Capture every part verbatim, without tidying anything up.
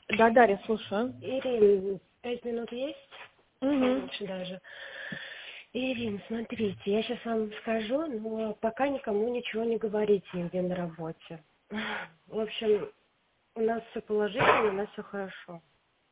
Да, Дарья, слушаю. Ирин, пять минут есть? Угу. Лучше даже. Ирин, смотрите, я сейчас вам скажу, но пока никому ничего не говорите нигде на работе. В общем, у нас все положительно, у нас все хорошо.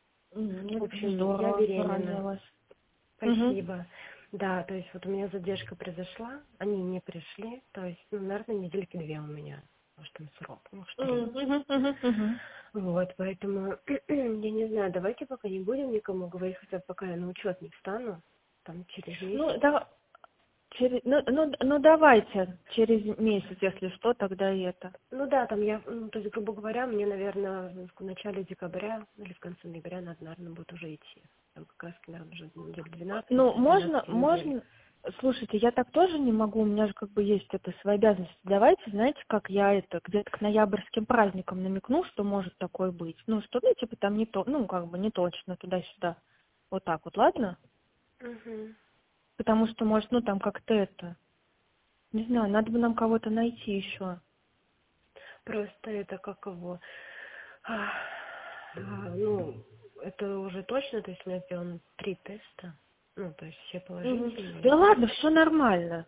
В общем, я Здорово, рада за беременна. вас. Угу. Спасибо. Да, то есть вот у меня задержка произошла, они не пришли, то есть, ну, наверное, недельки две у меня, может, там срок, может, три. Угу, угу, угу. Вот, поэтому, я не знаю, давайте пока не будем никому говорить, хотя пока я на учет не встану, там, через месяц. Ну, да, через, ну, ну, ну, давайте, через месяц, если что, тогда и это. Ну да, там я, ну, то есть, грубо говоря, мне, наверное, в начале декабря или в конце ноября надо, наверное, будет уже идти. Там как раз, наверное, уже недель двенадцать, Ну, после можно, двенадцати недель. можно, слушайте, я так тоже не могу, у меня же как бы есть это свои обязанности. Давайте, знаете, как я это, где-то к ноябрьским праздникам намекну, что может такое быть. Ну, что, ну, типа там не то, ну, как бы не точно туда-сюда. Вот так вот, ладно? Угу. Потому что, может, ну, там как-то это, не знаю, надо бы нам кого-то найти еще. Просто это как его, а, а, ну, это уже точно, то есть у меня сделано три теста, ну, то есть все Мгм. положительные. Да ладно, все нормально.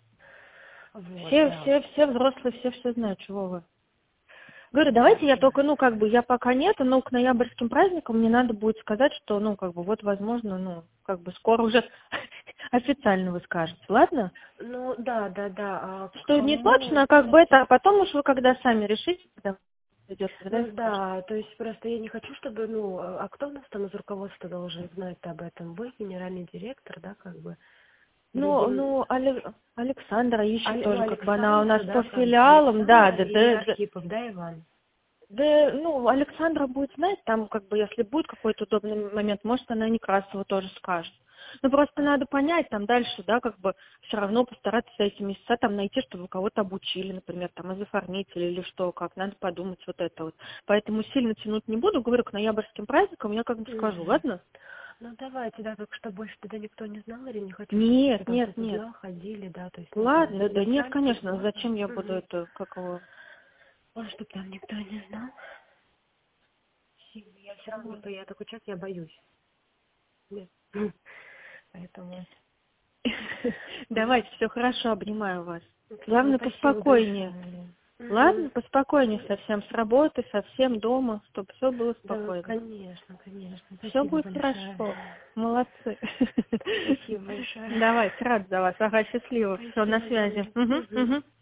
Вот, Все, да. все, все взрослые, все все знают, чего вы. Говорю, давайте Вот. я только, ну, как бы, я пока нет, но к ноябрьским праздникам мне надо будет сказать, что, ну, как бы, вот, возможно, ну, как бы, скоро уже официально вы скажете, ладно? Ну, да, да, да, а Что не кому... точно, как бы это, а потом уж вы когда сами решите, когда придет, тогда Ну и скажете. да, то есть просто я не хочу, чтобы, ну, а а кто у нас там из руководства должен знать об этом? Вы, генеральный директор, да, как бы? Ну, Или ну, Але- Александра ищет Али- ну, тоже, как бы, она у нас Александра, по да, как бы, филиалам, да, Александра да, или да, да. Архипов, да, Иван? Да, ну, Александра будет знать, там, как бы, если будет какой-то удобный момент, может, она Некрасова тоже скажет. Ну, просто надо понять, там, дальше, да, как бы, все равно постараться за эти месяца там найти, чтобы кого-то обучили, например, там, из оформителя или что, как, надо подумать вот это вот. Поэтому сильно тянуть не буду, говорю, к ноябрьским праздникам я как бы скажу, Мгм. ладно? Ну, давайте, да, только что больше тогда никто не знал, или не хочу, чтобы Нет, там нет, кто-то нет. знал, ходили, да, то есть, ну, там, Ладно, да нет, начальство, конечно, можно. зачем я буду Угу. это, как его... Чтобы там никто не знал. Я все равно, что я такой человек, я боюсь. Нет. Поэтому... Давайте, все хорошо, обнимаю вас. Ну, Главное, спасибо поспокойнее. большое. Угу. Ладно, поспокойнее совсем с работы, совсем дома, чтобы все было Да, спокойно. конечно, конечно. Все Спасибо будет большое. хорошо. Молодцы. Спасибо большое. Давайте, рад за вас. Ага, счастливо. Все, на Спасибо, связи. Дарья. Угу, Угу. угу.